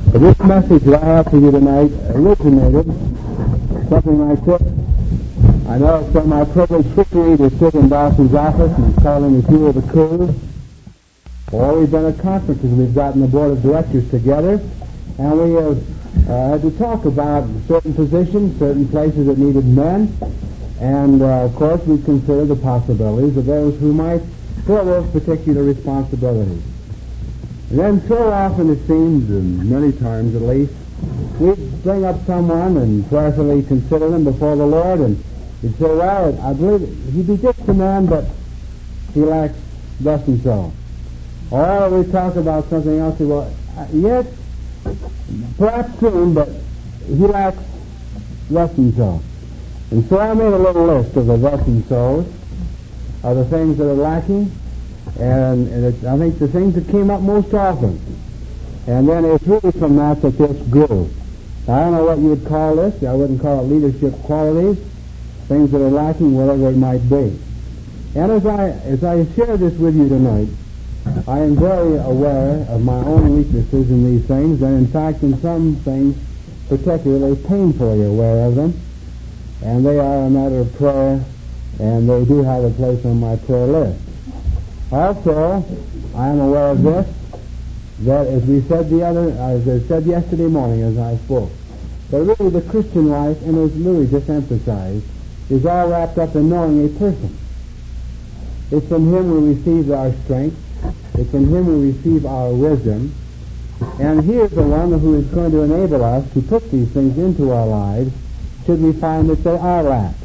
This message that I have for you tonight originated something like this. I know it's been my privilege frequently to sit in Dawson's office and calling a few of the crews. Or we've been at conferences, we've gotten the board of directors together, and we have had to talk about certain positions, certain places that needed men, and of course we've considered the possibilities of those who might fill those particular responsibilities. And then so often it seems, and many times at least, we'd bring up someone and prayerfully consider them before the Lord, and he'd say, well, I believe he'd be just a man, but he lacks thus and so. Or we talk about something else, well, yes, perhaps soon, but he lacks thus and so. And so I made a little list of the thus and so's, of the things that are lacking, and I think the things that came up most often. And then it's really from that this grew. I don't know what you would call this. I wouldn't call it leadership qualities, things that are lacking, whatever it might be. And as I share this with you tonight, I am very aware of my own weaknesses in these things, and in fact in some things particularly painfully aware of them. And they are a matter of prayer, and they do have a place on my prayer list. Also, I am aware of this, that as I said yesterday morning as I spoke, that really the Christian life, and as Louis just emphasized, is all wrapped up in knowing a person. It's in him we receive our strength, it's in him we receive our wisdom, and he is the one who is going to enable us to put these things into our lives should we find that they are lacked.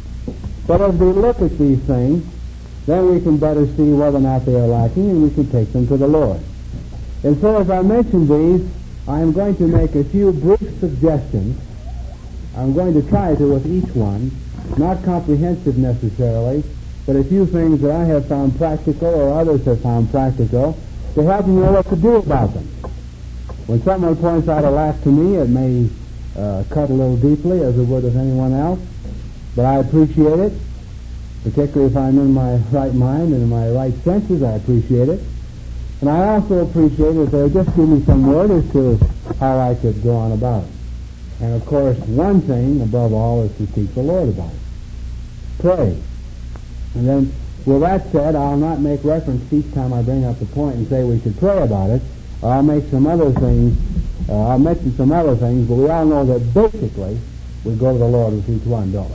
But as we look at these things, then we can better see whether or not they are lacking, and we can take them to the Lord. And so as I mention these, I am going to make a few brief suggestions. I'm going to try to with each one, not comprehensive necessarily, but a few things that I have found practical or others have found practical to help you know what to do about them. When someone points out a lack to me, it may cut a little deeply as it would of anyone else, but I appreciate it. Particularly if I'm in my right mind and in my right senses, I appreciate it. And I also appreciate it if they'll just give me some word as to how I could go on about it. And of course, one thing above all is to seek the Lord about it. Pray. And then, with that said, I'll not make reference each time I bring up the point and say we should pray about it. I'll make some other things, I'll mention some other things, but we all know that basically we go to the Lord with each one, don't we?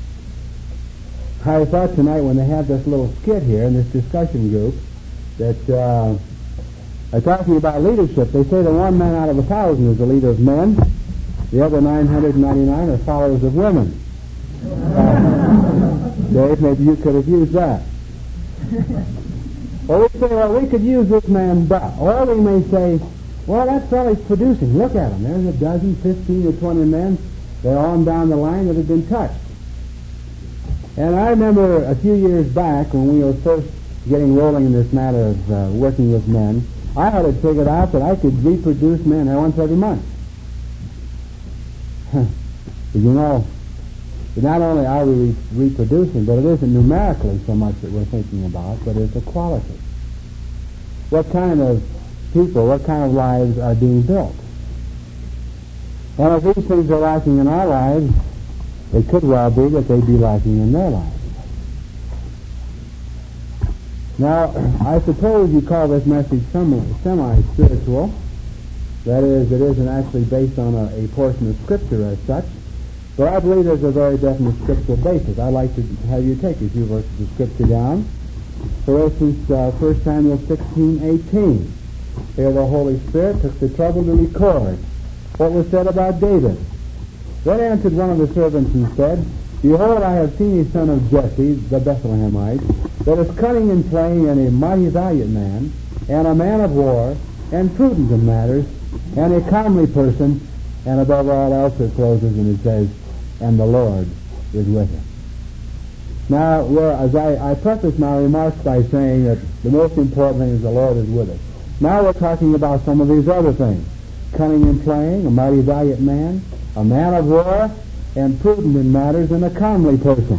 I thought tonight when they had this little skit here in this discussion group that talking about leadership, they say that 1 man out of 1,000 is the leader of men, the other 999 are followers of women. Dave, maybe you could have used that. Or we say, well, we could use this man, but, or we may say, well, that fellow's producing. Look at him. There's a dozen, 15 or 20 men. They're on down the line that have been touched. And I remember a few years back when we were first getting rolling in this matter of working with men, I had it figured out that I could reproduce men once every month. You know, not only are we reproducing, but it isn't numerically so much that we're thinking about, but it's the quality. What kind of people, what kind of lives are being built? And if these things are lacking in our lives, it could well be that they'd be lacking in their lives. Now, I suppose you call this message semi-spiritual. That is, it isn't actually based on a portion of Scripture as such, but I believe there's a very definite scriptural basis. I'd like to have you take a few verses of Scripture down. For instance, 1 Samuel 16:18. Here the Holy Spirit took the trouble to record what was said about David. Then answered one of the servants and said, Behold, I have seen a son of Jesse, the Bethlehemite, that is cunning in playing, and a mighty valiant man, and a man of war, and prudent in matters, and a comely person, and above all else it closes and it says, and the Lord is with him. Now, as I preface my remarks by saying that the most important thing is the Lord is with us. Now we're talking about some of these other things. Cunning in playing, a mighty valiant man, a man of war, and prudent in matters, and a comely person.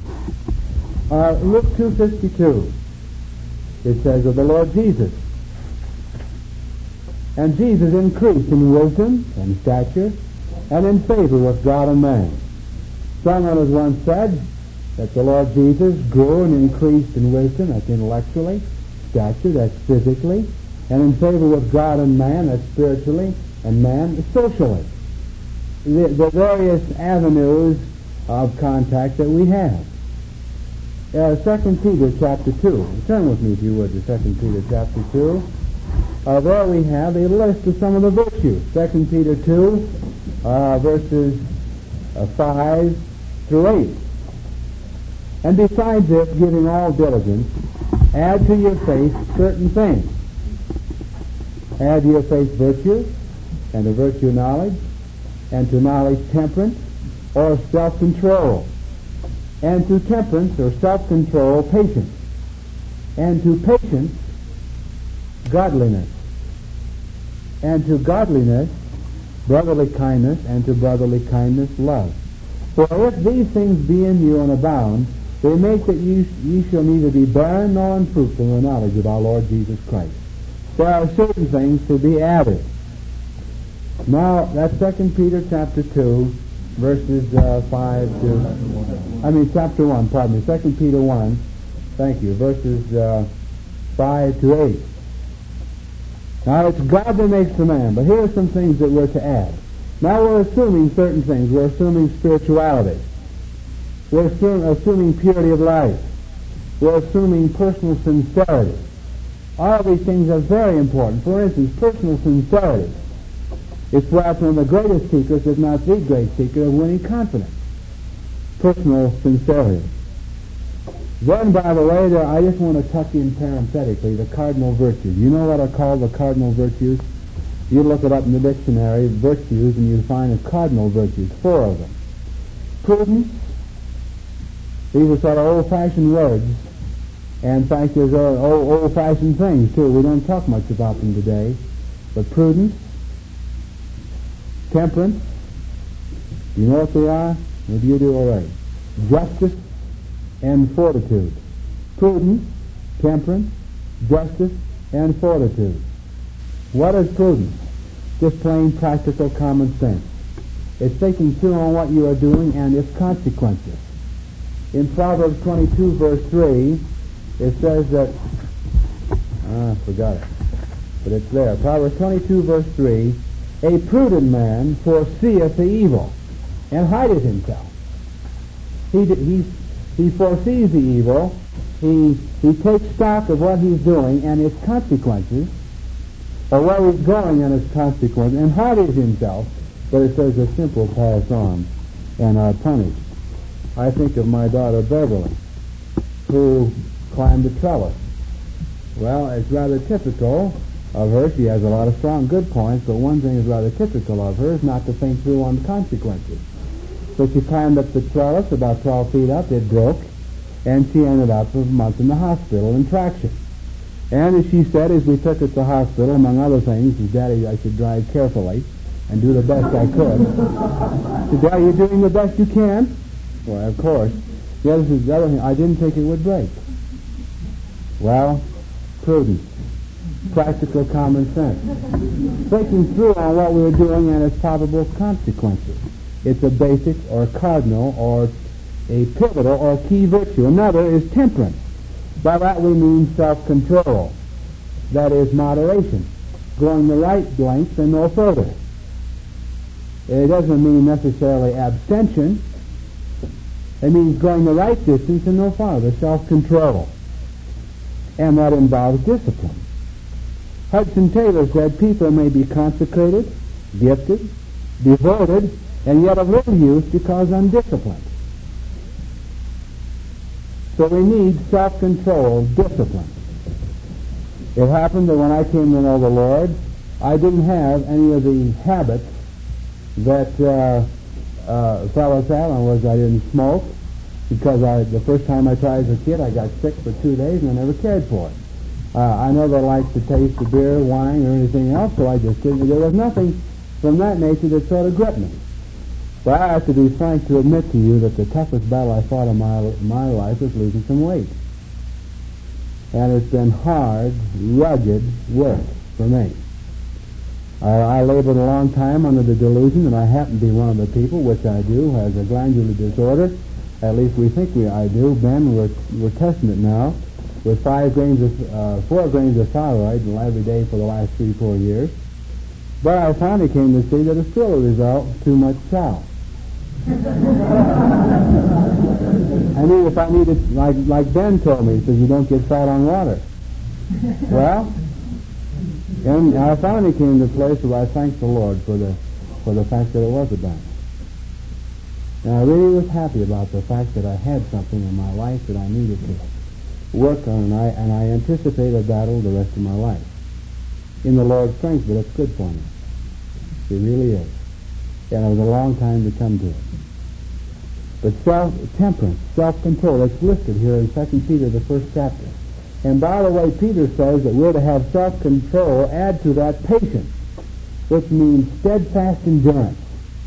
Luke 2:52. It says of the Lord Jesus, And Jesus increased in wisdom and stature and in favor with God and man. Someone has once said that the Lord Jesus grew and increased in wisdom, that's intellectually, stature, that's physically, and in favor with God and man, that's spiritually, and man, socially. The various avenues of contact that we have. 2 Peter chapter 2. Turn with me, if you would, to 2 Peter chapter 2. There we have a list of some of the virtues. 2 Peter 2, verses 5 through 8. And besides this, giving all diligence, add to your faith certain things. Add to your faith virtue, and to virtue knowledge, and to knowledge temperance, or self-control, and to temperance or self-control patience, and to patience godliness, and to godliness brotherly kindness, and to brotherly kindness love. For if these things be in you and abound, they make that ye shall neither be barren nor unfruitful in the knowledge of our Lord Jesus Christ. There are certain things to be added. Now, that's 2 Peter chapter 2, verses 5 to... chapter 1, pardon me, 2 Peter 1, thank you, verses 5 to 8. Now, it's God that makes the man, but here are some things that we're to add. Now, we're assuming certain things. We're assuming spirituality. We're assuming purity of life. We're assuming personal sincerity. All these things are very important. For instance, personal sincerity is perhaps one of the greatest secrets, if not the great secret, of winning confidence. Personal sincerity. Then, by the way, I just want to tuck in parenthetically the cardinal virtues. You know what are called the cardinal virtues? You look it up in the dictionary, virtues, and you find the cardinal virtues, 4 of them. Prudence. These are sort of old-fashioned words. And in fact, there's old-fashioned things, too. We don't talk much about them today. But prudence, temperance, you know what they are? Maybe you do already. Justice and fortitude. Prudence, temperance, justice, and fortitude. What is prudence? Just plain practical common sense. It's thinking through on what you are doing and its consequences. In Proverbs 22, verse 3, it says that, I forgot it, but it's there. Proverbs 22, verse 3, a prudent man foreseeth the evil and hideth himself. He foresees the evil, he takes stock of what he's doing and its consequences, or where he's going and its consequences, and hideth himself, but it says the simple pass on and are punished. I think of my daughter Beverly, who climbed the trellis. Well, it's rather typical of her. She has a lot of strong good points, but one thing is rather typical of her is not to think through on the consequences. So she climbed up the trellis about 12 feet up, it broke, and she ended up for a month in the hospital in traction. And as she said, as we took her to the hospital, among other things, she said, Daddy, I should drive carefully and do the best I could. I said, are you doing the best you can? Well, of course. The other thing, I didn't think it would break. Well, prudence, practical common sense, thinking through on what we were doing and its probable consequences. It's a basic or cardinal or a pivotal or key virtue. Another is temperance. By that we mean self-control. That is moderation, going the right length and no further. It doesn't mean necessarily abstention. It means going the right distance and no farther, self-control. And that involves discipline. Hudson Taylor said people may be consecrated, gifted, devoted, and yet of little use because undisciplined. So we need self-control, discipline. It happened that when I came to know the Lord, I didn't have any of the habits that fellows have. In other words, I didn't smoke because the first time I tried as a kid, I got sick for 2 days and I never cared for it. I never liked the taste of beer, wine, or anything else, so I just didn't. There was nothing from that nature that sort of gripped me. But I have to be frank to admit to you that the toughest battle I fought in my life was losing some weight. And it's been hard, rugged work for me. I labored a long time under the delusion that I happen to be one of the people, which I do, who has a glandular disorder. At least we think I do. Ben, we're testing it now with 4 grains of thyroid every day for the last 3-4 years. But I finally came to see that it's still a result of too much chow. I mean, if I needed, like Ben told me, he says, you don't get fat on water. Well, and I finally came to a place where I thanked the Lord for the fact that it was a battle. And I really was happy about the fact that I had something in my life that I needed to work on, and I anticipate a battle the rest of my life. In the Lord's strength, but it's good for me. It really is. And it was a long time to come to it. But self-temperance, self-control, it's listed here in 2 Peter, the 1st chapter. And by the way, Peter says that we're to have self-control, add to that patience, which means steadfast endurance.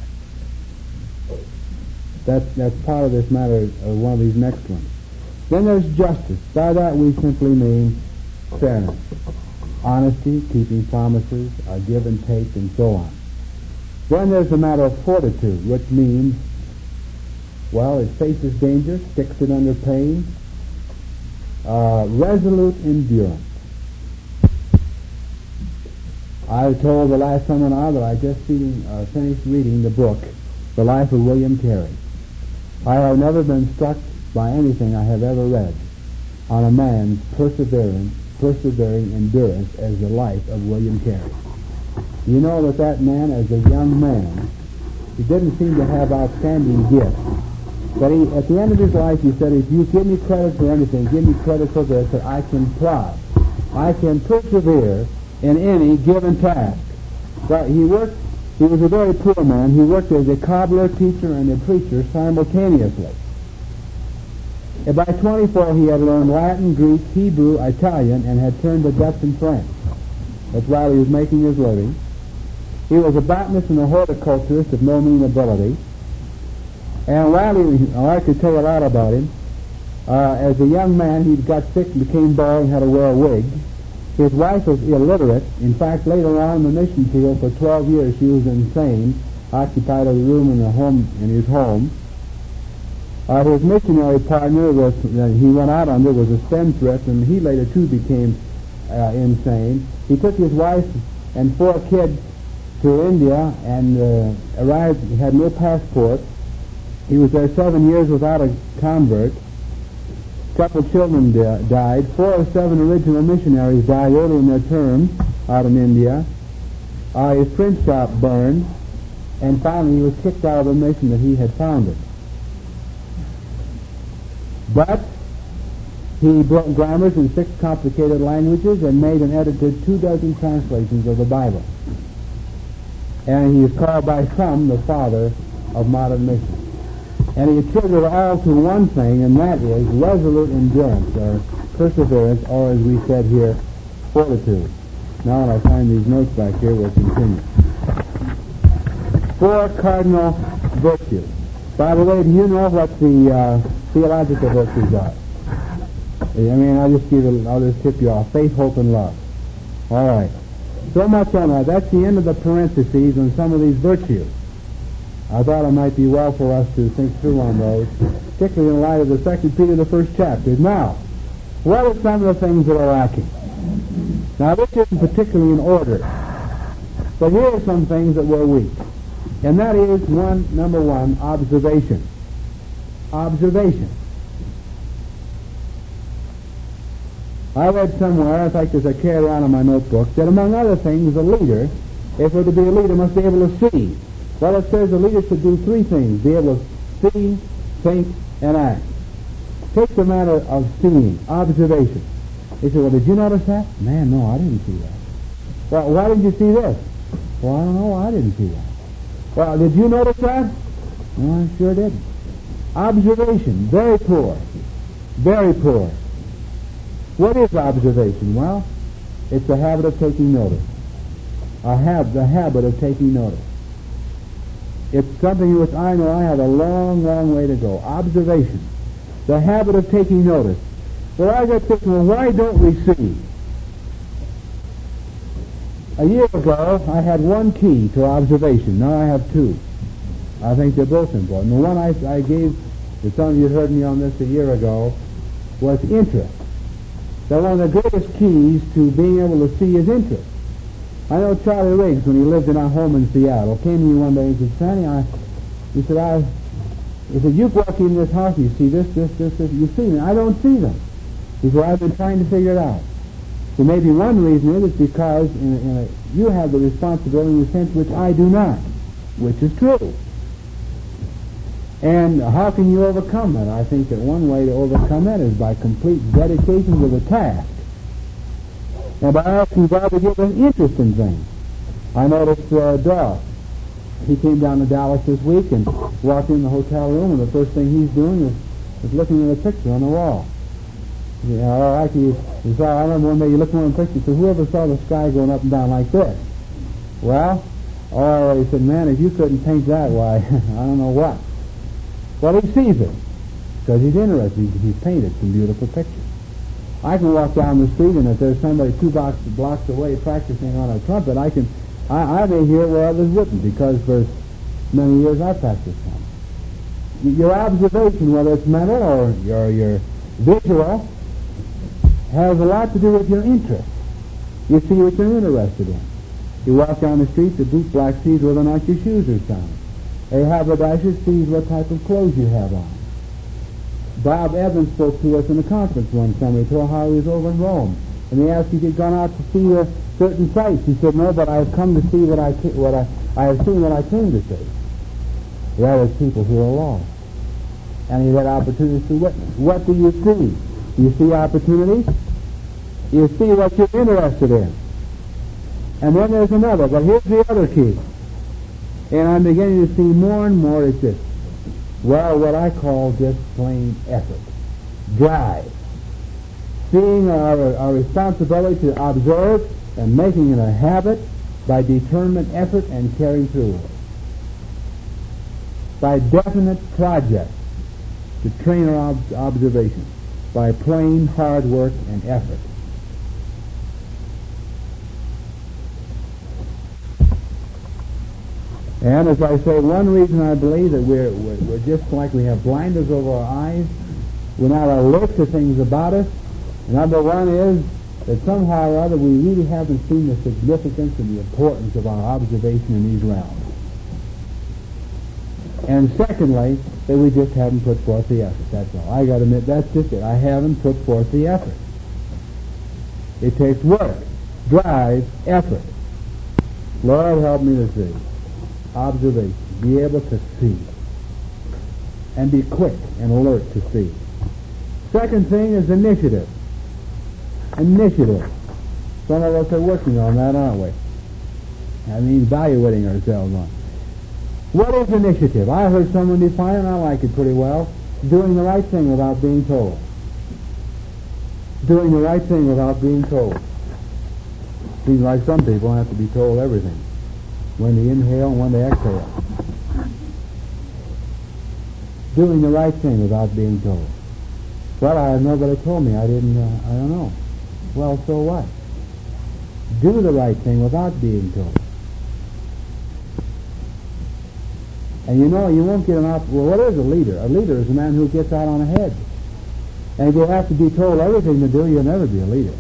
That's part of this matter, one of these next ones. Then there's justice. By that we simply mean fairness. Honesty, keeping promises, give and take, and so on. Then there's the matter of fortitude, which means, well, it faces danger, sticks it under pain. Resolute endurance. I told the last seminar that I just finished reading the book, The Life of William Carey. I have never been struck by anything I have ever read on a man's persevering endurance as the life of William Carey. You know that man, as a young man, he didn't seem to have outstanding gifts. But at the end of his life, he said, if you give me credit for anything, give me credit for this, that I can plod. I can persevere in any given task. But he was a very poor man. He worked as a cobbler, teacher, and a preacher simultaneously. And by 24, he had learned Latin, Greek, Hebrew, Italian, and had turned to Dutch and French. That's while he was making his living. He was a botanist and a horticulturist of no mean ability. And while I could tell you a lot about him, as a young man, he got sick and became bald and had to wear a wig. His wife was illiterate. In fact, later on in the mission field, for 12 years, she was insane, occupied a room in his home. His missionary partner that he went out under was a spendthrift, and he later too became insane. He took his wife and 4 kids to India and arrived. He had no passport. He was there 7 years without a convert. A couple children died. 4 of 7 original missionaries died early in their term out in India. His print shop burned, and finally he was kicked out of the mission that he had founded. But he broke grammars in 6 complicated languages and made and edited 24 translations of the Bible. And he is called by some the father of modern mission. And he attributed all to one thing, and that is resolute endurance, or perseverance, or as we said here, fortitude. Now when I find these notes back here, we'll continue. 4 cardinal virtues. By the way, do you know what the theological virtues are? I mean, I'll just tip you off. Faith, hope, and love. All right. So much on that. That's the end of the parentheses on some of these virtues. I thought it might be well for us to think through on those, particularly in light of the 2 Peter, the 1st chapter. Now, what are some of the things that are lacking? Now, this isn't particularly in order, but here are some things that were weak. And that is, number one, observation. Observation. I read somewhere, in fact, as I carried around in my notebook, that among other things, a leader, if we're to be a leader, must be able to see. Well, it says the leader should do 3 things: be able to see, think, and act. Take the matter of seeing, observation. He said, well, did you notice that? Man, no, I didn't see that. Well, why didn't you see this? Well, I don't know, I didn't see that. Well, did you notice that? No, I sure didn't. Observation, very poor. Very poor. What is observation? Well, it's the habit of taking notice. The habit of taking notice. It's something which I know I have a long, long way to go. Observation. The habit of taking notice. Well, I got thinking, well, why don't we see? A year ago, I had one key to observation. Now I have two. I think they're both important. The one I gave, to some of you heard me on this a year ago, was interest. That one of the greatest keys to being able to see is interest. I know Charlie Riggs, when he lived in our home in Seattle, came to me one day and said, Sonny, he said, you walk in this house, you see this, you see them. I don't see them. He said, I've been trying to figure it out. So maybe one reason is because you have the responsibility in a sense which I do not, which is true. And how can you overcome that? I think that one way to overcome that is by complete dedication to the task. And by asking God to give us interest in things. I noticed Doss. He came down to Dallas this week and walked in the hotel room, and the first thing he's doing is looking at a picture on the wall. You know, I remember one day you looked at one picture and said, whoever saw the sky going up and down like this? Well, he said, man, if you couldn't paint that, why, I don't know what. Well, he sees it because he's interested. He's painted some beautiful pictures. I can walk down the street, and if there's somebody 2 blocks away practicing on a trumpet, I may hear where others wouldn't, because for many years I practiced on. Your observation, whether it's mental or your visual, has a lot to do with your interest. You see what you're interested in. You walk down the street, the boot black sees whether or not your shoes are sound. A haberdasher sees what type of clothes you have on. Bob Evans spoke to us in a conference one summer. He told how he was over in Rome, and he asked if he'd gone out to see certain sights. He said, no, but I have come to see what I have seen what I came to see. That is people who are lost. And he had opportunities to witness. What do you see? Do you see opportunities? You see what you're interested in. And then there's another, but here's the other key. And I'm beginning to see more and more it's this. Well, what I call just plain effort. Drive. Seeing our responsibility to observe and making it a habit by determined effort and carrying through it. By definite projects to train our observation. By plain hard work and effort. And as I say, one reason I believe that we're just like we have blinders over our eyes, we're not alert to things about us. Number one is that somehow or other we really haven't seen the significance and the importance of our observation in these realms. And secondly, that we just haven't put forth the effort. That's all. I got to admit, that's just it. I haven't put forth the effort. It takes work, drive, effort. Lord, help me to see. Observation. Be able to see. And be quick and alert to see. Second thing is initiative. Initiative. Some of us are working on that, aren't we? I mean, evaluating ourselves on. What is initiative? I heard someone define it, and I like it pretty well. Doing the right thing without being told. Doing the right thing without being told. Seems like some people have to be told everything. When to inhale and when to exhale. Doing the right thing without being told. Well, nobody told me. I don't know. Well, so what? Do the right thing without being told. And you know, you won't get an opportunity. Well, what is a leader? A leader is a man who gets out on ahead. And if you have to be told everything to do, you'll never be a leader.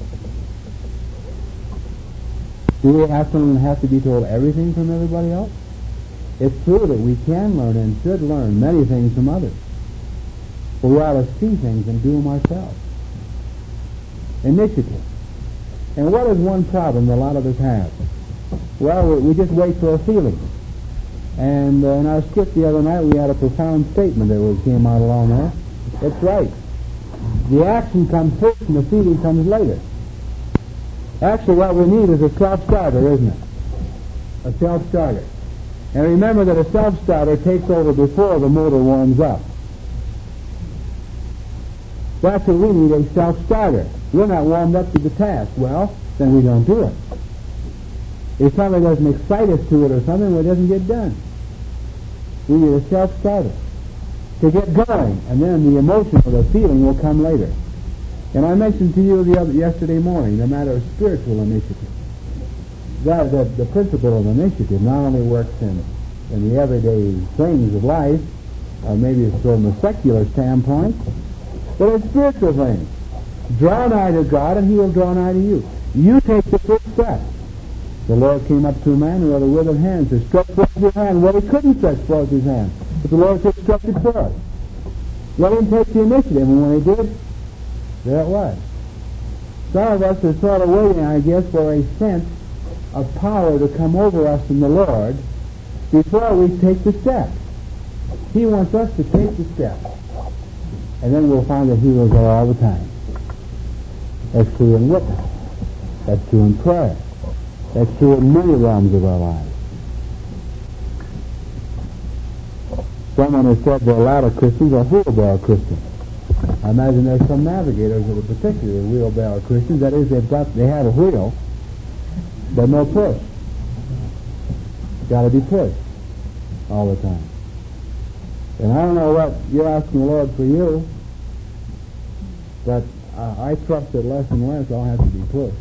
Do we have to be told everything from everybody else? It's true that we can learn and should learn many things from others. But we ought to see things and do them ourselves. Initiative. And what is one problem that a lot of us have? Well, we just wait for a feeling. And in our skit the other night, we had a profound statement that came out along there. It's right. The action comes first and the feeling comes later. Actually, what we need is a self-starter, isn't it? A self-starter. And remember that a self-starter takes over before the motor warms up. That's what we need, a self-starter. We're not warmed up to the task. Well, then we don't do it. If somebody doesn't excite us to it or something, well, it doesn't get done. We need a self-starter to get going, and then the emotion or the feeling will come later. And I mentioned to you yesterday morning the matter of spiritual initiative. the principle of initiative not only works in the everyday things of life, or maybe it's from a secular standpoint, but in spiritual things. Draw nigh to God, and He will draw nigh to you. You take the first step. The Lord came up to a man who had a withered hand and said, stretch forth your hand. Well, he couldn't stretch forth his hand, but the Lord said, stretch it forth. Let him take the initiative, and when he did, there it was. Some of us are sort of waiting, I guess, for a sense of power to come over us from the Lord before we take the step. He wants us to take the step, and then we'll find that He was there all the time. That's true in witness. That's true in prayer. That's true in many realms of our lives. Someone has said there are ladder Christians or wheelbarrow Christians. I imagine there's some navigators that are particularly wheelbarrow Christians. That is, they have a wheel, but no push. Got to be pushed all the time. And I don't know what you're asking the Lord for you, but I trust that less and less I'll have to be pushed.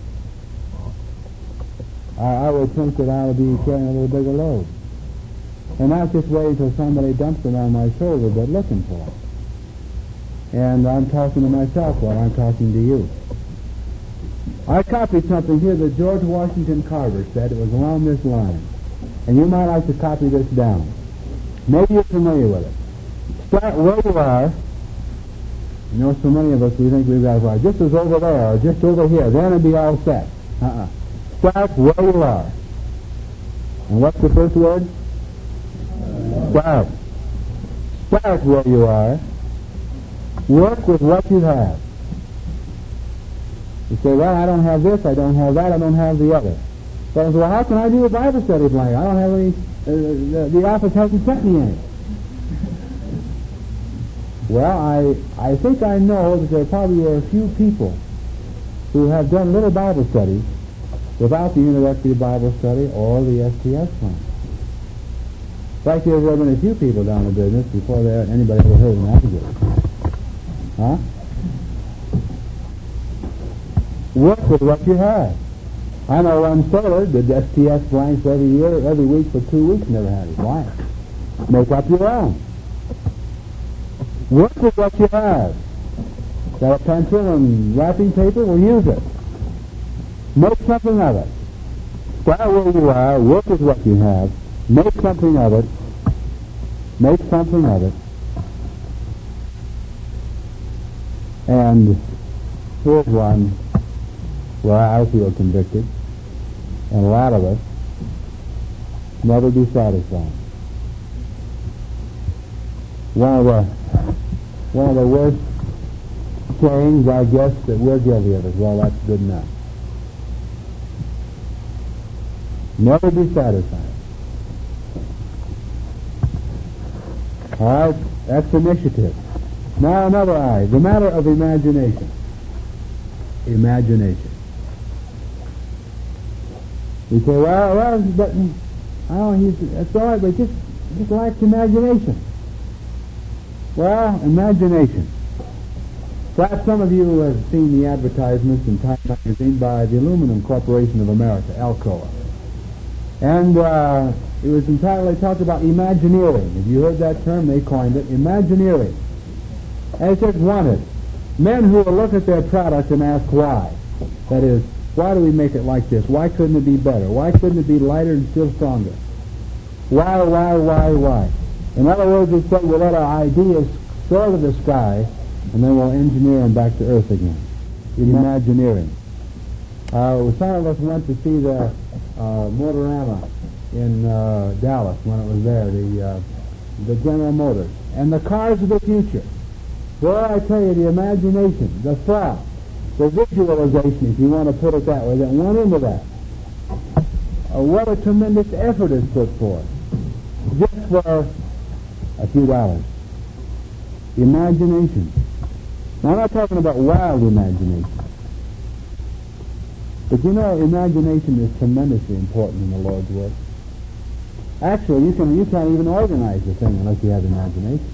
I would think that I would be carrying a little bigger load. And not just waiting until somebody dumps it on my shoulder, but looking for it. And I'm talking to myself while I'm talking to you. I copied something here that George Washington Carver said. It was along this line. And you might like to copy this down. Maybe you're familiar with it. Start where you are. You know, so many of us, we think we've got to just as over there or just over here. Then it'll be all set. Start where you are. And what's the first word? Start. Start where you are. Work with what you have. You say, well, I don't have this, I don't have that, I don't have the other. So, well, how can I do a Bible study blank? I don't have any, the office hasn't sent me any. Well, I think I know that there probably are a few people who have done little Bible studies without the Introductory Bible Study or the STS plan. In fact, there have been a few people down the business before anybody ever heard of an navigator. Huh? Work with what you have. I know one sailor did STS blanks every year, every week for 2 weeks, never had it. Why? Make up your own. Work with what you have. Got a pencil and wrapping paper? Well, use it. Make something of it. Start where you are, work with what you have, make something of it, make something of it. And here's one where I feel convicted, and a lot of us never be satisfied. One of the worst sayings, I guess, that we're guilty of is, well, that's good enough. Never be satisfied. All right, that's initiative. Now another eye, the matter of imagination. Imagination. You say, well, but I don't. That's all right, but just lacks imagination. Well, imagination. Perhaps some of you have seen the advertisements in Time magazine by the Aluminum Corporation of America, Alcoa. And it was entitled, they talked about Imagineering. Have you heard that term? They coined it, Imagineering. And it says, wanted. Men who will look at their product and ask why. That is, why do we make it like this? Why couldn't it be better? Why couldn't it be lighter and still stronger? Why? In other words, it said we'll let our ideas soar to the sky, and then we'll engineer them back to earth again. Imagineering. Some of us went to see the Motorama in Dallas when it was there, the General Motors, and the cars of the future. Well, I tell you, the imagination, the thought, the visualization, if you want to put it that way, that went into that. What a tremendous effort is put forth, just for a few dollars. Imagination. Now, I'm not talking about wild imagination. But you know, imagination is tremendously important in the Lord's work. Actually, you can't even organize the thing unless you have imagination.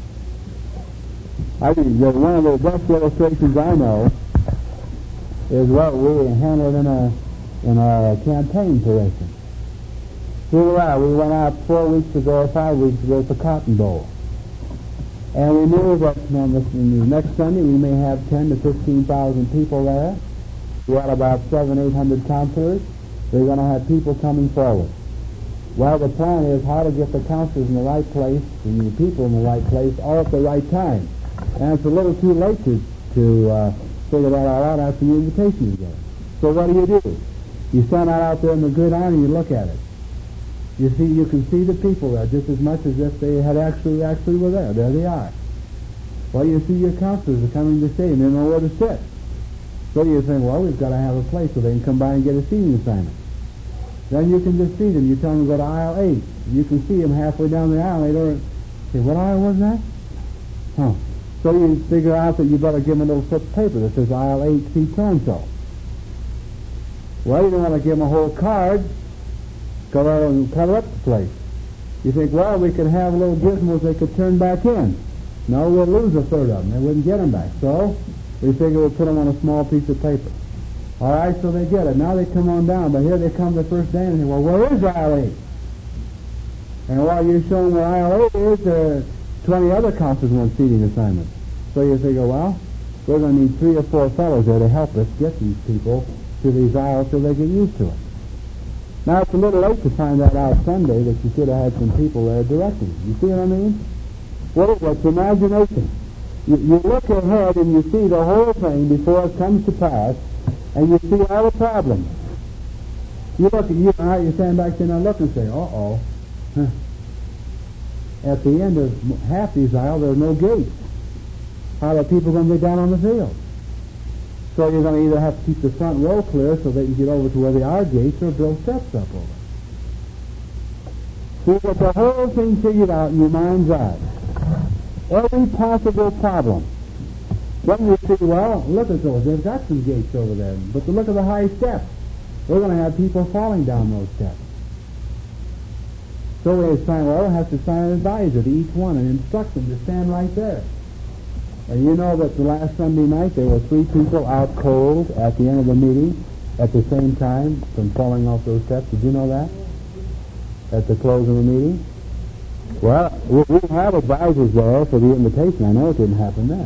I think that one of the best illustrations I know is what we handled in in our campaign, for instance. Here we are. We went out 4 weeks ago or 5 weeks ago to Cotton Bowl. And we knew that next Sunday we may have 10 to 15,000 people there. We had about 700-800 counselors. We're going to have people coming forward. Well, the plan is how to get the counselors in the right place and the people in the right place all at the right time. And it's a little too late to figure that all out after the invitation is there. So what do? You stand out there in the gridiron and you look at it. You can see the people there just as much as if they had actually were there. There they are. Well, you see your counselors are coming to stay and they know where to sit. So you think, well, we've got to have a place so they can come by and get a seating assignment. Then you can just see them. You tell them to go to aisle 8. You can see them halfway down the aisle. They don't say, what aisle was that? Huh. So you figure out that you better give them a little slip of paper that says aisle 8, seat so-and-so. Well, you don't want to give them a whole card. Cover up the place. You think, well, we could have little gizmos they could turn back in. No, we'll lose a third of them. They wouldn't get them back. So we figure we'll put them on a small piece of paper. All right, so they get it. Now they come on down, but here they come the first day and say, well, where is aisle 8? And while you're showing where aisle 8 is, 20 other counselors want seating assignments. So you figure, well, we're going to need 3 or 4 fellows there to help us get these people to these aisles so they get used to it. Now, it's a little late to find that out Sunday that you should have had some people there directing. You see what I mean? Well, it's imagination. You look ahead and you see the whole thing before it comes to pass, and you see all the problems. You stand back there and look and say, uh-oh. Huh. At the end of half these aisles, there are no gates. How are people going to get down on the field? So you're going to either have to keep the front row clear so they can get over to where there are gates or build steps up over. So you get the whole thing figured out in your mind's eye. Every possible problem. Then you see, well, look at those. They've got some gates over there. But look at the high steps. We're going to have people falling down those steps. So we'll have to assign an advisor to each one and instruct them to stand right there. And you know that the last Sunday night there were 3 people out cold at the end of the meeting at the same time from falling off those steps. Did you know that? At the close of the meeting? Well, we have advisors there for the invitation. I know it didn't happen then.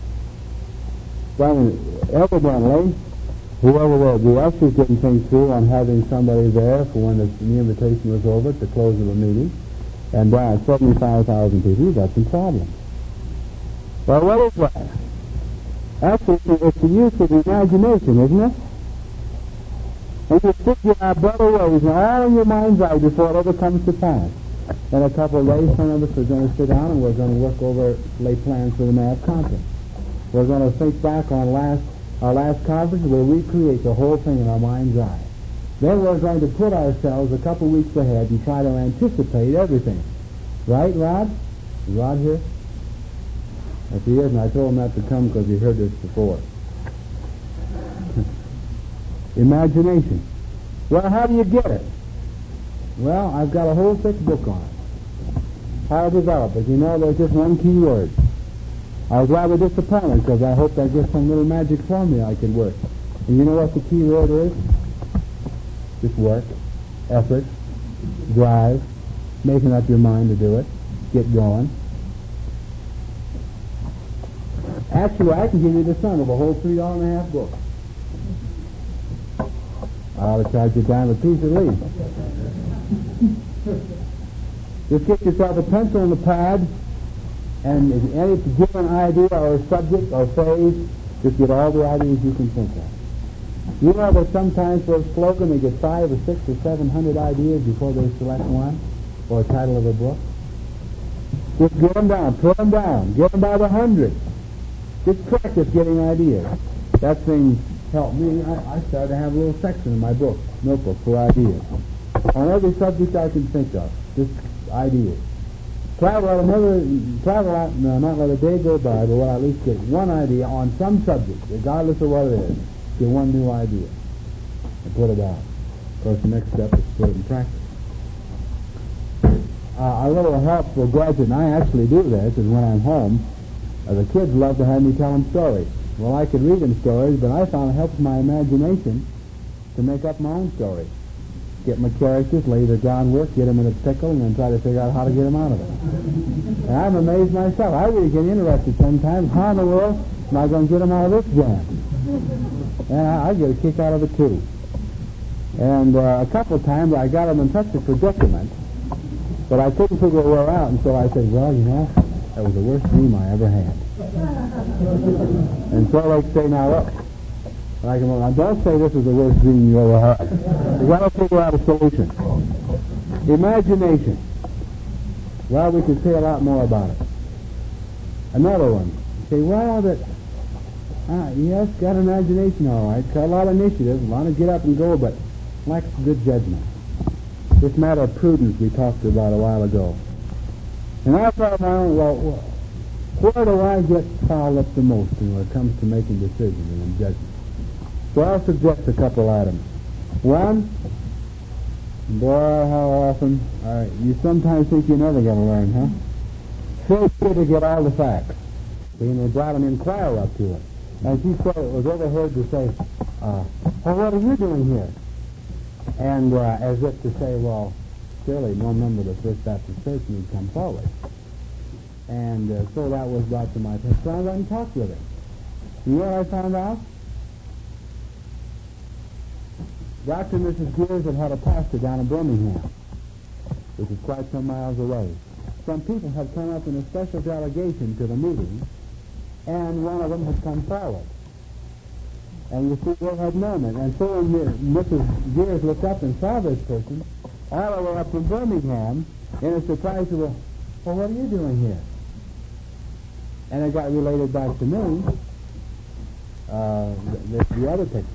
Well, evidently, whoever the ushers didn't think through on having somebody there for when the invitation was over at the close of the meeting, and down 75,000 people, you've got some problems. Well, what is that? Actually, it's the use of the imagination, isn't it? And you figure out better ways all in your mind's eye before it ever comes to pass. In a couple of days, some of us are going to sit down and we're going to work over, lay plans for the MAV conference. We're going to think back on our last conference. We'll recreate the whole thing in our mind's eye. Then we're going to put ourselves a couple weeks ahead and try to anticipate everything. Right, Rod? Is Rod here? If he isn't, I told him not to come because he heard this before. Imagination. Well, how do you get it? Well, I've got a whole thick book on it. How to develop it. You know, there's just one key word. I was rather disappointed because I hoped I'd get some little magic formula I could work. And you know what the key word is? Just work, effort, drive, making up your mind to do it, get going. Actually, I can give you the sum of a whole $3.50 book. I ought to charge you down a piece at least. Just get yourself a pencil and a pad, and any given idea or subject or phrase, just get all the ideas you can think of. You know that sometimes for a slogan they get 500 or 600 or 700 ideas before they select one, or a title of a book? Just get them down, put them down, get them by the hundred. Just practice getting ideas. That thing helped me. I started to have a little section in my book, notebook, for ideas. On every subject I can think of, just ideas. Travel out, not let a day go by, but we'll at least get one idea on some subject, regardless of what it is. Get one new idea and put it out. Of course, the next step is to put it in practice. A little helpful gadget, and I actually do this, is when I'm home, the kids love to have me tell them stories. Well, I could read them stories, but I found it helps my imagination to make up my own story. Get my characters, lay the groundwork, get them in a pickle, and then try to figure out how to get them out of it. And I'm amazed myself. I really get interested sometimes. How in the world am I going to get them out of this jam? And I get a kick out of it, too. And a couple of times I got them in such a predicament that I couldn't figure a way out, and so I said, well, you know, that was the worst dream I ever had. And so they say, now look, now don't say this is the worst dream you ever had. You've got to figure out a solution. Imagination. Well, we could say a lot more about it. Another one. Say, well, yes, got imagination, all right. Got a lot of initiative, want to get up and go, but lacks good judgment. This matter of prudence we talked about a while ago. And I thought, well, where do I get fouled up the most when it comes to making decisions and in judgment? So I'll suggest a couple items. One, boy, how often, you sometimes think you're never going to learn, huh? So good to get all the facts. See, and they brought an inquirer up to it. And she said it was overheard to say, well, what are you doing here? And as if to say, well, surely no member of the First Baptist Church need come forward. And so that was brought to my attention. So I went and talked with her. You know what I found out? Dr. and Mrs. Gears had a pastor down in Birmingham, which is quite some miles away. Some people had come up in a special delegation to the meeting, and one of them had come forward. And you see, they had known it. And so when Mrs. Gears looked up and saw this person, all the way up from Birmingham, in a surprise, said, well, what are you doing here? And it got related back to me, the other picture.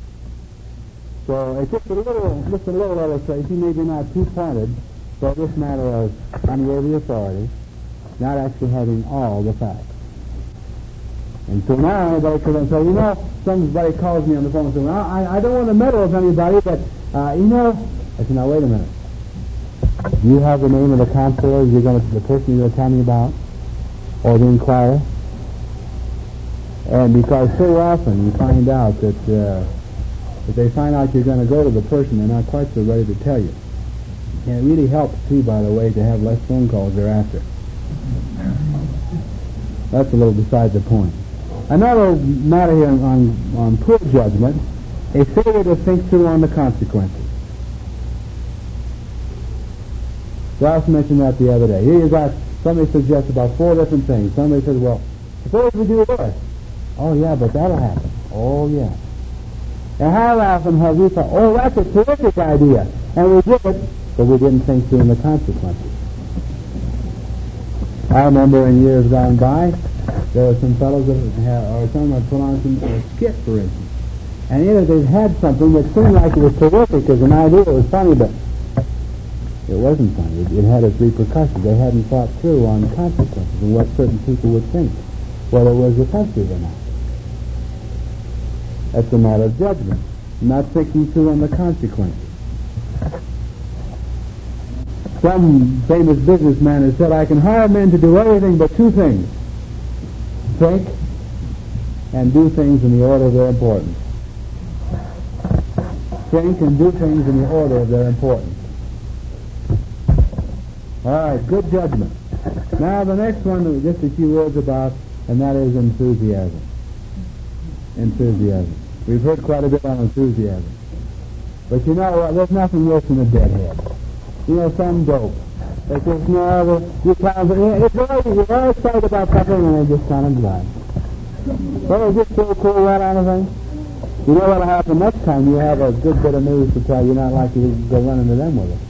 So it's just a little illustration, maybe not too pointed, but this matter of unworthy authority, not actually having all the facts. And so now anybody could say, you know, somebody calls me on the phone and says, well, I don't want to meddle with anybody, but, you know, I said, now wait a minute. Do you have the name of the counselor the person you're going to tell me about? Or the inquirer? And because so often you find out that if they find out you're going to go to the person, they're not quite so ready to tell you. And it really helps, too, by the way, to have less phone calls thereafter. That's a little beside the point. Another matter here on poor judgment, a failure to think through on the consequences. Ralph mentioned that the other day. Here you got, somebody suggests about 4 different things. Somebody says, well, suppose we do this. Oh, yeah, but that'll happen. Oh, yeah. And how often have we thought, oh, that's a terrific idea, and we did it, but we didn't think through the consequences. I remember in years gone by, there were some fellows that someone had put on a skit, for instance, and either they'd had something that seemed like it was terrific as an idea, it was funny, but it wasn't funny. It had its repercussions. They hadn't thought through on consequences and what certain people would think, whether it was offensive or not. That's a matter of judgment, not thinking through on the consequences. Some famous businessman has said, I can hire men to do everything but 2 things. Think and do things in the order of their importance. Think and do things in the order of their importance. All right, good judgment. Now the next one, just a few words about, and that is enthusiasm. Enthusiasm. We've heard quite a bit on enthusiasm. But you know what? There's nothing worse than a deadhead. You know, some dope. They just, no, you're all excited about something and they just kind of dry. Well, they just so cool right on the thing. You know what'll happen next time? You have a good bit of news to tell. You're not likely to go running to them with it.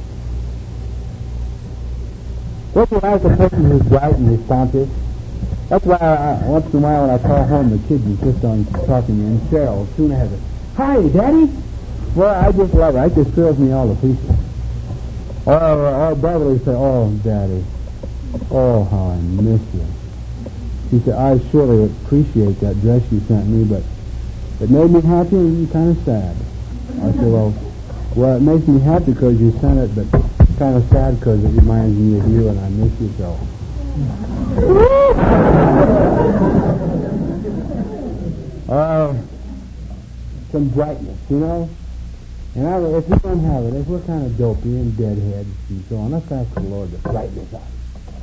Don't you like a person who's bright and responsive? That's why once in a while when I call home, the kids insist on talking to me. And Cheryl soon has it. Hi, Daddy. Well, I just love it. It just thrills me all to pieces. Or Beverly say, oh, Daddy. Oh, how I miss you. She said, I surely appreciate that dress you sent me, but it made me happy and kind of sad. I said, well, it makes me happy because you sent it, but kind of sad because it reminds me of you and I miss you so. Some brightness, you know. And if we don't have it, if we're kind of dopey and deadheads and so on, let's ask the Lord to brighten us up.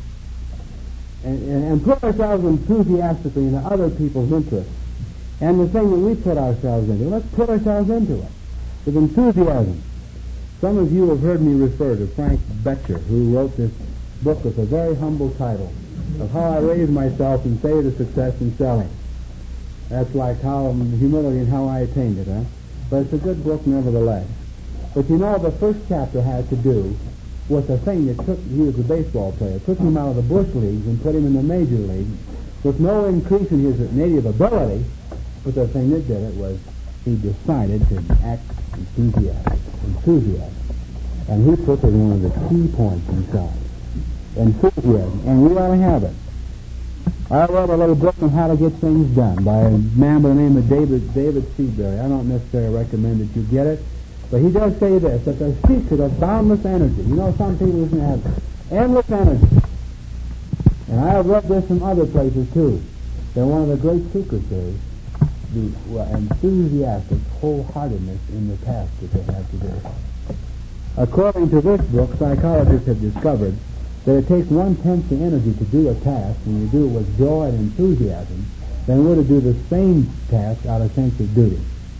And put ourselves enthusiastically into other people's interests. And the thing that we put ourselves into, let's put ourselves into it with enthusiasm. Some of you have heard me refer to Frank Bettger, who wrote this book with a very humble title of How I Raised Myself and Saved to Success in Selling. That's like how humility and how I attained it, huh? But it's a good book nevertheless. But you know, the first chapter had to do with a thing that he was a baseball player, took him out of the bush leagues and put him in the major leagues with no increase in his native ability, but the thing that did it was he decided to act enthusiasm. And he put it in one of the key points inside. Enthusiasm. And we ought to have it. I wrote a little book on how to get things done by a man by the name of David Seabury. I don't necessarily recommend that you get it, but he does say this, that the secret of boundless energy. You know, some people have endless energy. And I have read this from other places too, that one of the great secrets is the enthusiastic wholeheartedness in the task that they have to do. According to this book, psychologists have discovered that it takes 1/10 the energy to do a task when you do it with joy and enthusiasm than it would to do the same task out of sense of duty.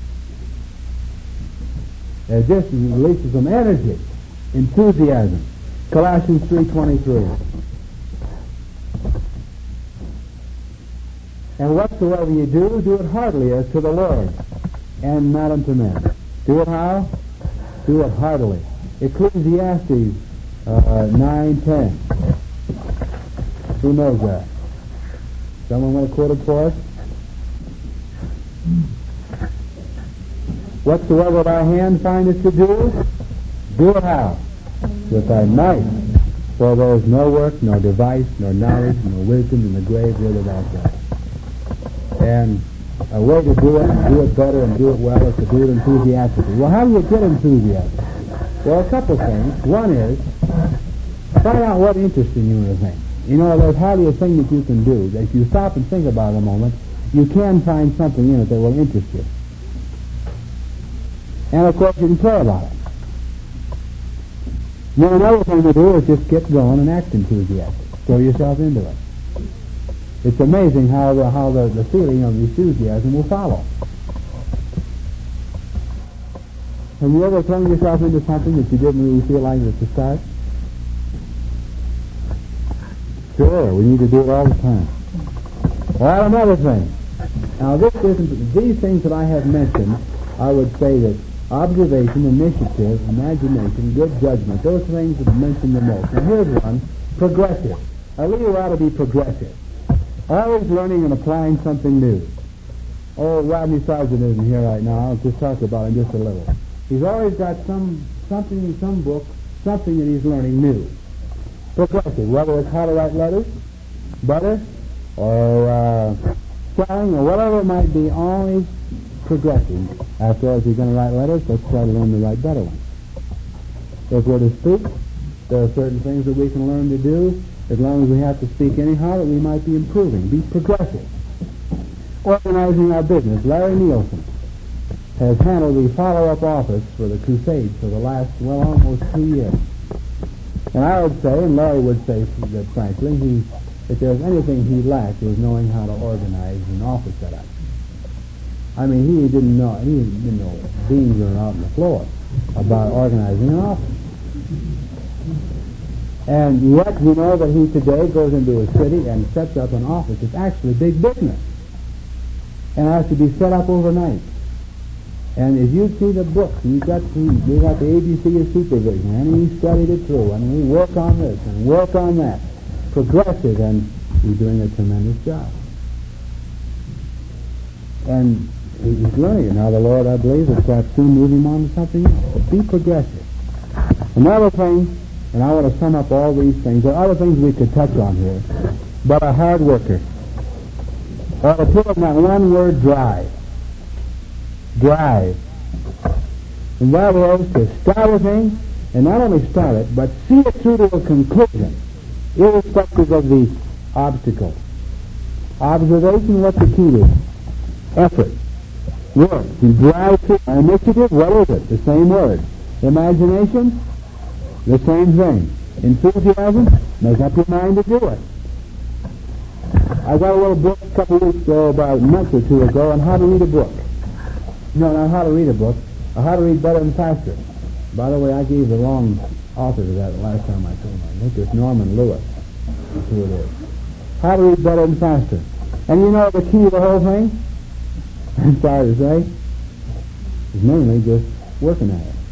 It just releases some energy, enthusiasm. Colossians 3:23. And whatsoever you do it heartily as to the Lord, and not unto men. Do it how? Do it heartily. Ecclesiastes 9:10. Who knows that? Someone want to quote it for us? Whatsoever thy hand findeth to do it how? With thy might. For there is no work, nor device, nor knowledge, nor wisdom in the grave whither thou goest. And a way to do it, and do it better, and do it well, is to do it enthusiastically. Well, how do you get enthusiasm? Well, a couple things. One is, find out what interests you in a thing. You know, there's hardly a thing that you can do that if you stop and think about it a moment, you can find something in it that will interest you. And, of course, you can pray about it. You know, another thing to do is just get going and act enthusiastic. Throw yourself into it. It's amazing how the feeling of enthusiasm will follow. Have you ever thrown yourself into something that you didn't really feel like at the start? Sure, we need to do it all the time. Well, another thing. Now, these things that I have mentioned, I would say that observation, initiative, imagination, good judgment, those things that are mentioned the most. Now, here's one, progressive. A leader ought to be progressive. Always learning and applying something new. Oh, Rodney Sargent isn't here right now. I'll just talk about him just a little. He's always got something in some book, something that he's learning new. Progressive, whether it's how to write letters, butter, or selling, or whatever it might be, always progressing. After all, if you're going to write letters, let's try to learn to write better ones. If we're to speak, there are certain things that we can learn to do. As long as we have to speak anyhow, that we might be improving. Be progressive. Organizing our business. Larry Nielsen has handled the follow-up office for the Crusades for the last, almost 2 years. And I would say, and Larry would say that frankly, if there was anything he lacked, it was knowing how to organize an office setup. I mean, he didn't know beans are out on the floor about organizing an office. And yet, we know that he today goes into a city and sets up an office. It's actually big business. And it has to be set up overnight. And if you see the books, we got the ABC of supervision, and he studied it through, and we work on this and work on that. Progressive, and he's doing a tremendous job. And he's learning it. Now the Lord, I believe, will perhaps soon move him on to something else. But be progressive. Another thing, and I want to sum up all these things. There are other things we could touch on here. But a hard worker. Or to put it in that one word, drive. Drive. And that is to start a thing, and not only start it, but see it through to a conclusion, irrespective of the obstacles. Observation, what's the key to? Effort. Work. Drive to initiative, what is it? The same word. Imagination, the same thing. Enthusiasm, make up your mind to do it. I got a little book a couple of weeks ago, about a month or two ago, on how to read a book. No, not how to read a book, how to read better and faster. By the way, I gave the wrong author to that last time I told him. I think it's Norman Lewis. That's who it is. How to read better and faster. And you know the key to the whole thing? I'm sorry to say, is mainly just working at it.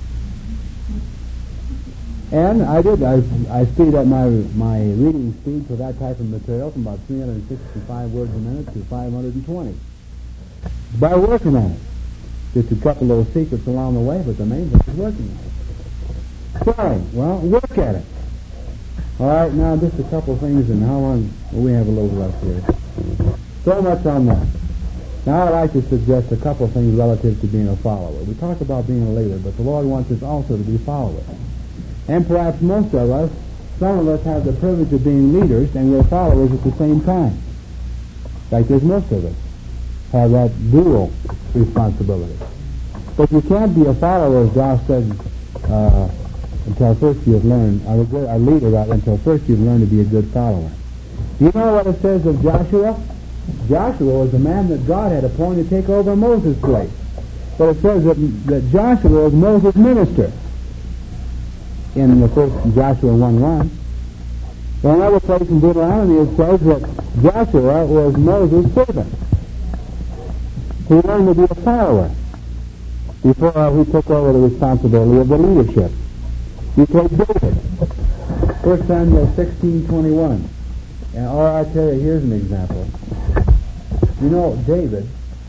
And I did. I speed up my reading speed for that type of material from about 365 words a minute to 520. By working at it. Just a couple little secrets along the way, but the main thing is working at it. Sorry, well, work at it. All right, now just a couple things, and how long? Well, we have a little left here. So much on that. Now I'd like to suggest a couple of things relative to being a follower. We talk about being a leader, but the Lord wants us also to be followers. And perhaps most of us, some of us have the privilege of being leaders, and we're followers at the same time. In fact, there's most of us have that dual responsibility. But you can't be a follower, as Josh said, until first you've learned, a leader rather, until first you've learned to be a good follower. Do you know what it says of Joshua? Joshua was the man that God had appointed to take over Moses' place. But it says that Joshua was Moses' minister in the first Joshua 1:1. In another place in Deuteronomy it says that Joshua was Moses' servant. He learned to be a follower before he took over the responsibility of the leadership. You take David, 1 Samuel 16:21. And I tell you, here's an example. You know, David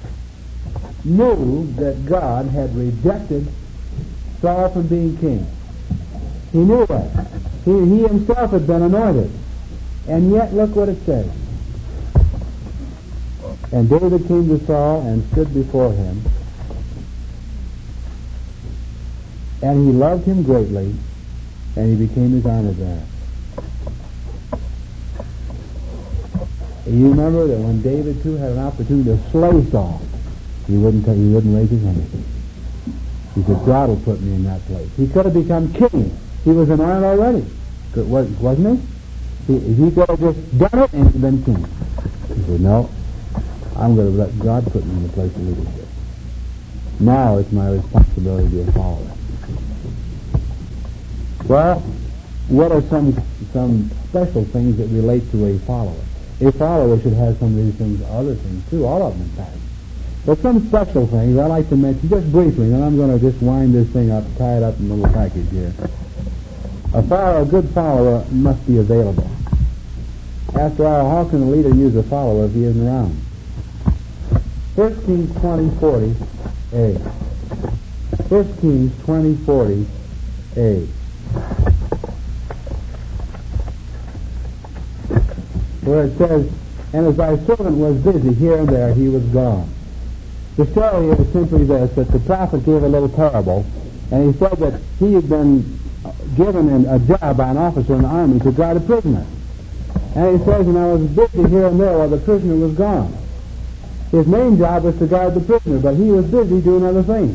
knew that God had rejected Saul from being king. He knew that. He himself had been anointed. And yet, look what it says. And David came to Saul and stood before him. And he loved him greatly, and he became his armor bearer. You remember that when David too had an opportunity to slay Saul, he wouldn't raise his hand. He said, "God will put me in that place." He could have become king. He was anointed already, wasn't he? He could have just done it and been king. He said, "No, I'm going to let God put me in the place of leadership. Now it's my responsibility to be a follower." Well, what are some special things that relate to a follower? A follower should have some of these things, other things too, all of them in fact. But some special things I'd like to mention just briefly, and then I'm going to just wind this thing up, tie it up in a little package here. A good follower must be available. After all, how can a leader use a follower if he isn't around? 1 Kings 20:40a. 1 Kings 20:40a. Where it says, "And as thy servant was busy here and there, he was gone." The story is simply this, that the prophet gave a little parable, and he said that he had been given a job by an officer in the army to guard a prisoner. And he says, "And I was busy here and there while the prisoner was gone." His main job was to guard the prisoner, but he was busy doing other things.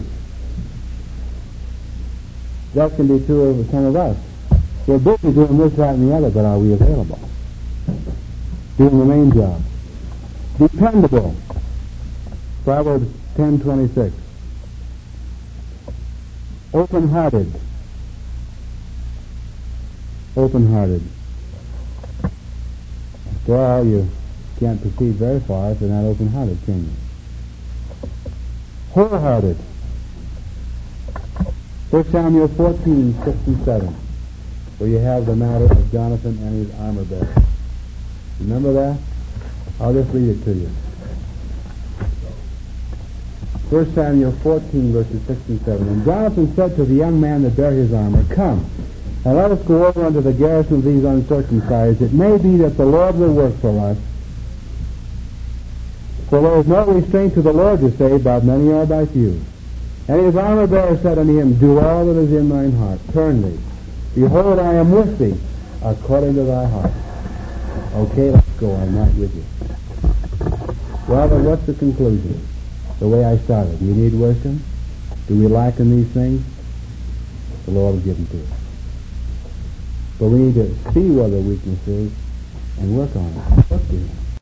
That can be true of some of us. We're busy doing this, that, and the other, but are we available? Doing the main job. Dependable. Proverbs 10:26. Open-hearted. Open-hearted. After all, you can't proceed very far if you're not open-hearted, can you? Wholehearted. 1 Samuel 14:6-7, where you have the matter of Jonathan and his armor bearer. Remember that? I'll just read it to you. 1 Samuel 14:6-7. And Jonathan said to the young man that bare his armor, "Come, and let us go over unto the garrison of these uncircumcised. It may be that the Lord will work for us. For there is no restraint to the Lord to save, by many or by few." And his armor bearer said unto him, "Do all that is in thine heart. Turn thee. Behold, I am with thee, according to thy heart." Okay, let's go. I'm not with you. Well, then what's the conclusion? the way I started. Do you need wisdom? Do we lack in these things? The Lord will give them to us. But we need to see where the weakness is and work on it. Look to Him.